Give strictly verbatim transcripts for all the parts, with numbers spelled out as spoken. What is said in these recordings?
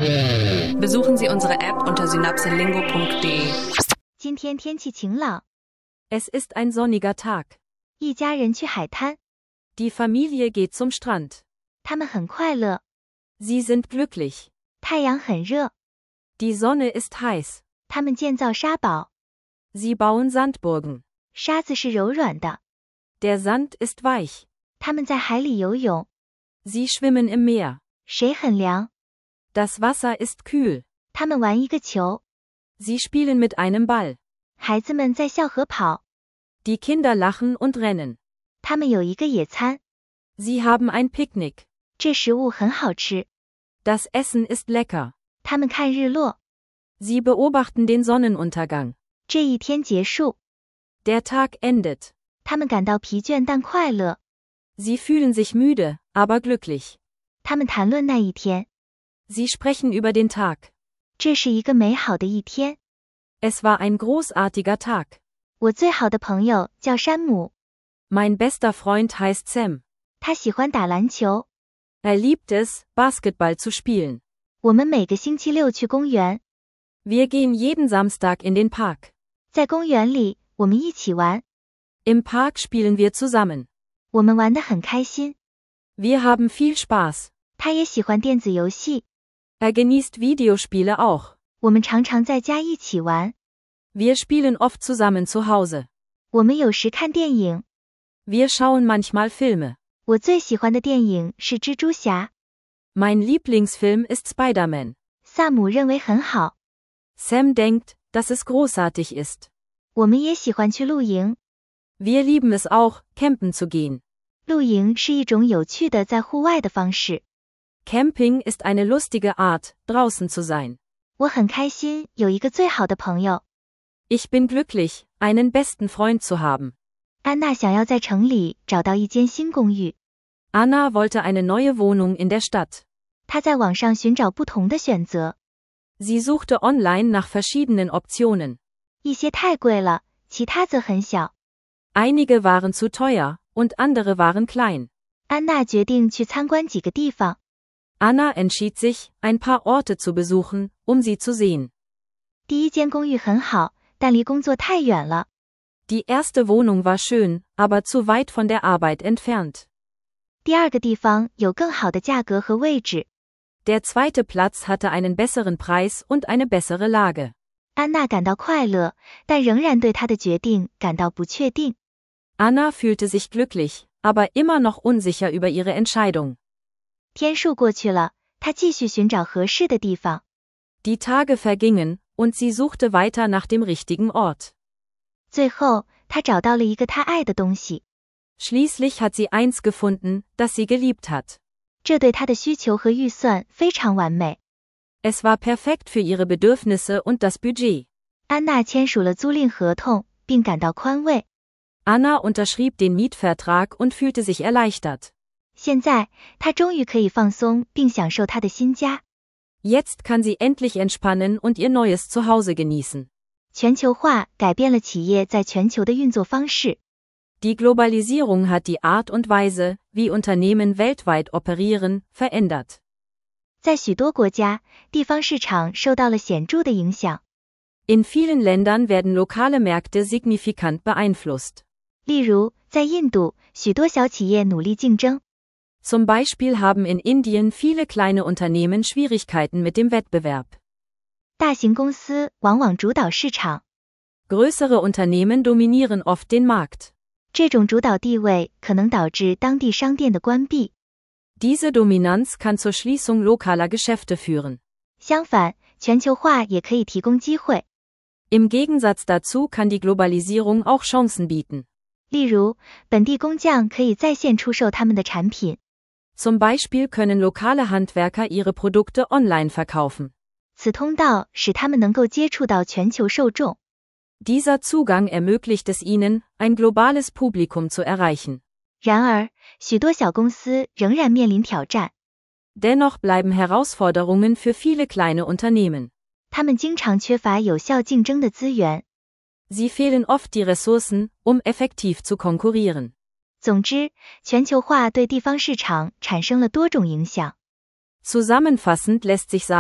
Besuchen Sie unsere App unter synapselingo punkt de. 今天天气晴朗， Es ist ein sonniger Tag. 一家人去海滩， Die Familie geht zum Strand. 他们很快乐。 Sie sind glücklich. 太阳很热， Die Sonne ist heiß. 他们建造沙堡， Sie bauen Sandburgen. 沙子是柔软的。 Der Sand ist weich. 他们在海里游泳， Sie schwimmen im Meer. 水很凉。 Das Wasser ist kühl. 他们玩一个球， Sie spielen mit einem Ball. 孩子们在校河跑。 Die Kinder lachen und rennen. 他们有一个野餐， Sie haben ein Picknick. 这食物很好吃。 Das Essen ist lecker. 他们看日落， Sie beobachten den Sonnenuntergang. 这一天结束。 Der Tag endet. 他们感到疲倦但快乐。 Sie fühlen sich müde, aber glücklich. 他们谈论那一天， Sie sprechen über den Tag. 这是一个美好的一天。 Es war ein großartiger Tag. 我最好的朋友叫山姆， Mein bester Freund heißt Sam. 他喜欢打篮球。 Er liebt es, Basketball zu spielen. 我们每个星期六去公园， Wir gehen jeden Samstag in den Park. 在公园里，我们一起玩， Im Park spielen wir zusammen. 我们玩得很开心。 Wir haben viel Spaß. 他也喜欢电子游戏， Er genießt Videospiele auch. 我们常常在家一起玩。 Wir spielen oft zusammen zu Hause. 我们有时看电影， Wir schauen manchmal Filme. 我最喜欢的电影是蜘蛛侠， Mein Lieblingsfilm ist Spider-Man. 萨姆认为很好。 Sam denkt, dass es großartig ist. 我们也喜欢去露营， Wir lieben es auch, campen zu gehen. 露营是一种有趣的在户外的方式。 Camping ist eine lustige Art, draußen zu sein. 我很开心有一个最好的朋友。 Ich bin glücklich, einen besten Freund zu haben. 安娜想要在城里找到一间新公寓， Anna wollte eine neue Wohnung in der Stadt. 她在网上寻找不同的选择， Sie suchte online nach verschiedenen Optionen. 一些太贵了，其他则很小。 Einige waren zu teuer, und andere waren klein. 安娜决定去参观几个地方。 Anna entschied sich, ein paar Orte zu besuchen, um sie zu sehen. 第一间公寓很好，但离工作太远了。 Die erste Wohnung war schön, aber zu weit von der Arbeit entfernt. 第二个地方有更好的价格和位置。 Der zweite Platz hatte einen besseren Preis und eine bessere Lage. 安娜感到快乐，但仍然对她的决定感到不确定。 Anna fühlte sich glücklich, aber immer noch unsicher über ihre Entscheidung. 天数过去了，她继续寻找合适的地方。 Die Tage vergingen, und sie suchte weiter nach dem richtigen Ort. 最后，她找到了一个她爱的东西， Schließlich hat sie eins gefunden, das sie geliebt hat. 这对她的需求和预算非常完美。 Es war perfekt für ihre Bedürfnisse und das Budget. 安娜签署了租赁合同，并感到宽慰。 Anna unterschrieb den Mietvertrag und fühlte sich erleichtert. 现在，她终于可以放松并享受她的新家。 Jetzt kann sie endlich entspannen und ihr neues Zuhause genießen. 全球化改变了企业在全球的运作方式。 Die Globalisierung hat die Art und Weise, wie Unternehmen weltweit operieren, verändert. 在许多国家，地方市场受到了显著的影响。 In vielen Ländern werden lokale Märkte signifikant beeinflusst. 例如，在印度，许多小企业努力竞争。 Zum Beispiel haben in Indien viele kleine Unternehmen Schwierigkeiten mit dem Wettbewerb. 大型公司往往主导市场， Größere Unternehmen dominieren oft den Markt. 这种主导地位可能导致当地商店的关闭。 Diese Dominanz kann zur Schließung lokaler Geschäfte führen. 相反，全球化也可以提供机会。 Im Gegensatz dazu kann die Globalisierung auch Chancen bieten. 例如，本地工匠可以在线出售他们的产品。 Zum Beispiel können lokale Handwerker ihre Produkte online verkaufen. 此通道使他们能够接触到全球受众。 Dieser Zugang ermöglicht es ihnen, ein globales Publikum zu erreichen. 然而，许多小公司仍然面临挑战。 Dennoch bleiben Herausforderungen für viele kleine Unternehmen. 他们经常缺乏有效竞争的资源。 Sie fehlen oft die Ressourcen, um effektiv zu konkurrieren. 总之，全球化对地方市场产生了多种影响。 Zusammenfassend lässt sich sagen,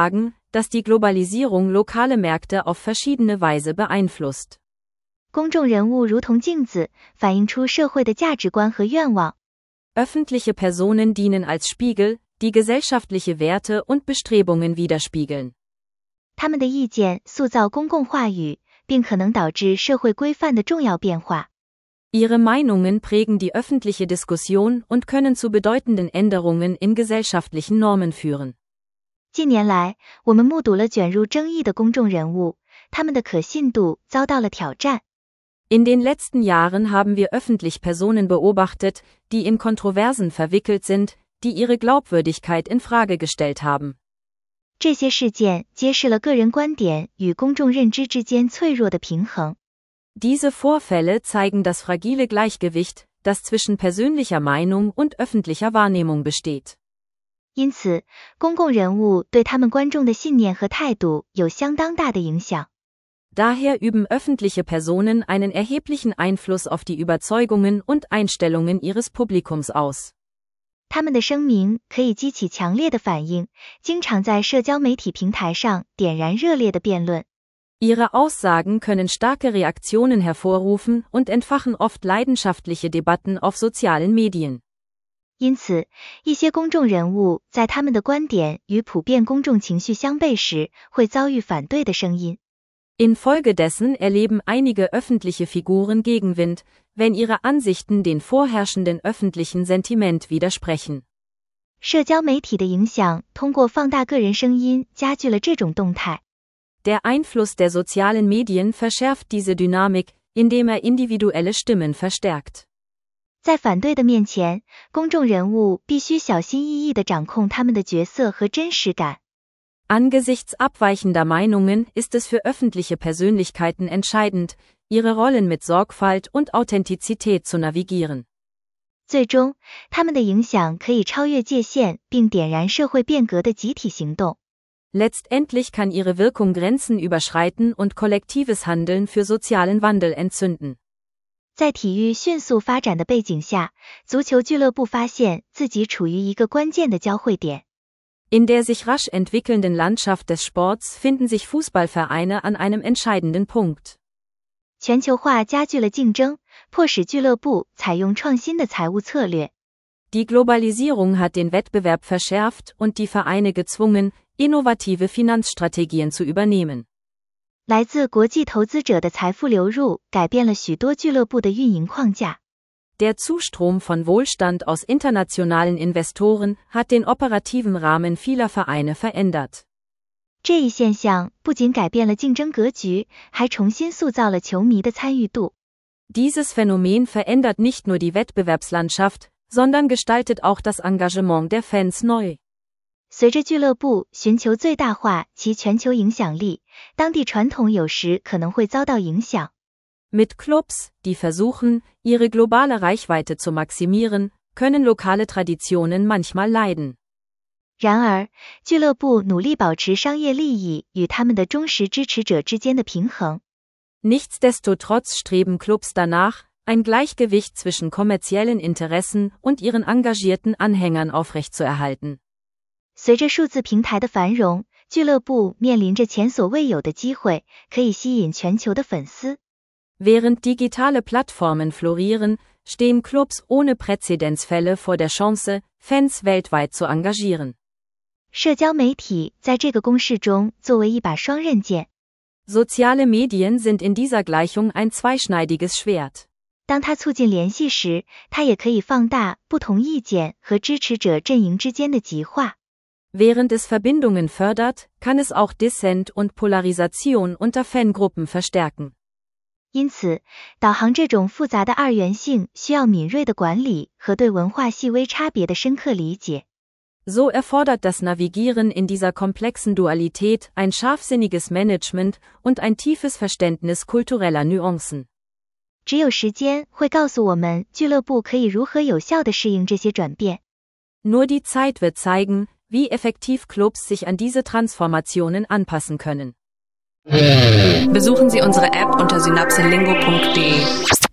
dass die Globalisierung lokale Märkte auf verschiedene Weise beeinflusst. 公众人物如同镜子，反映出社会的价值观和愿望。 Öffentliche Personen dienen als Spiegel, die gesellschaftliche Werte und Bestrebungen widerspiegeln. 他们的意见塑造公共话语，并可能导致社会规范的重要变化。 Ihre Meinungen prägen die öffentliche Diskussion und können zu bedeutenden Änderungen in gesellschaftlichen Normen führen. 近年来，我们目睹了卷入争议的公众人物，他们的可信度遭到了挑战。 In den letzten Jahren haben wir öffentlich Personen beobachtet, die in Kontroversen verwickelt sind, die ihre Glaubwürdigkeit in Frage gestellt haben. 这些事件揭示了个人观点与公众认知之间脆弱的平衡。 Diese Vorfälle zeigen das fragile Gleichgewicht, das zwischen persönlicher Meinung und öffentlicher Wahrnehmung besteht. 因此，公共人物对他们观众的信念和态度有相当大的影响。 Daher üben öffentliche Personen einen erheblichen Einfluss auf die Überzeugungen und Einstellungen ihres Publikums aus. 他们的声明可以激起强烈的反应，经常在社交媒体平台上点燃热烈的辩论。 Ihre Aussagen können starke Reaktionen hervorrufen und entfachen oft leidenschaftliche Debatten auf sozialen Medien. 因此，一些公众人物在他们的观点与普遍公众情绪相悖时，会遭遇反对的声音。 Infolgedessen erleben einige öffentliche Figuren Gegenwind, wenn ihre Ansichten den vorherrschenden öffentlichen Sentiment widersprechen. 社交媒体的影响通过放大个人声音加剧了这种动态。 Der Einfluss der sozialen Medien verschärft diese Dynamik, indem er individuelle Stimmen verstärkt. 在反对的面前，公众人物必须小心翼翼地掌控他们的角色和真实感。 Angesichts abweichender Meinungen ist es für öffentliche Persönlichkeiten entscheidend, ihre Rollen mit Sorgfalt und Authentizität zu navigieren. 最终，他们的影响可以超越界限，并点燃社会变革的集体行动。 Letztendlich kann ihre Wirkung Grenzen überschreiten und kollektives Handeln für sozialen Wandel entzünden. 在体育迅速发展的背景下，足球俱乐部发现自己处于一个关键的交汇点。 In der sich rasch entwickelnden Landschaft des Sports finden sich Fußballvereine an einem entscheidenden Punkt. 全球化加剧了竞争，迫使俱乐部采用创新的财务策略。 Die Globalisierung hat den Wettbewerb verschärft und die Vereine gezwungen, innovative Finanzstrategien zu übernehmen. 来自国际投资者的财富流入改变了许多俱乐部的运营框架。 Der Zustrom von Wohlstand aus internationalen Investoren hat den operativen Rahmen vieler Vereine verändert. 这一现象不仅改变了竞争格局，还重新塑造了球迷的参与度。 Dieses Phänomen verändert nicht nur die Wettbewerbslandschaft, sondern gestaltet auch das Engagement der Fans neu. 随着俱乐部寻求最大化其全球影响力，当地传统有时可能会遭到影响。 Mit Clubs, die versuchen, ihre globale Reichweite zu maximieren, können lokale Traditionen manchmal leiden. 然而，俱乐部努力保持商业利益与他们的忠实支持者之间的平衡。 Nichtsdestotrotz streben Clubs danach, ein Gleichgewicht zwischen kommerziellen Interessen und ihren engagierten Anhängern aufrechtzuerhalten. 随着数字平台的繁荣，俱乐部面临着前所未有的机会，可以吸引全球的粉丝。 Während digitale Plattformen florieren, stehen Clubs ohne Präzedenzfälle vor der Chance, Fans weltweit zu engagieren. 社交媒体在这个公式中作为一把双刃剑。 Soziale Medien sind in dieser Gleichung ein zweischneidiges Schwert. 当它促进联系时，它也可以放大不同意见和支持者阵营之间的极化。 Während es Verbindungen fördert, kann es auch Dissent und Polarisation unter Fangruppen verstärken. 因此，导航这种复杂的二元性需要敏锐的管理和对文化细微差别的深刻理解。 So erfordert das Navigieren in dieser komplexen Dualität ein scharfsinniges Management und ein tiefes Verständnis kultureller Nuancen. 只有时间会告诉我们俱乐部可以如何有效地适应这些转变。 Nur die Zeit wird zeigen, wie effektiv Clubs sich an diese Transformationen anpassen können. Besuchen Sie unsere App unter synapselingo punkt de.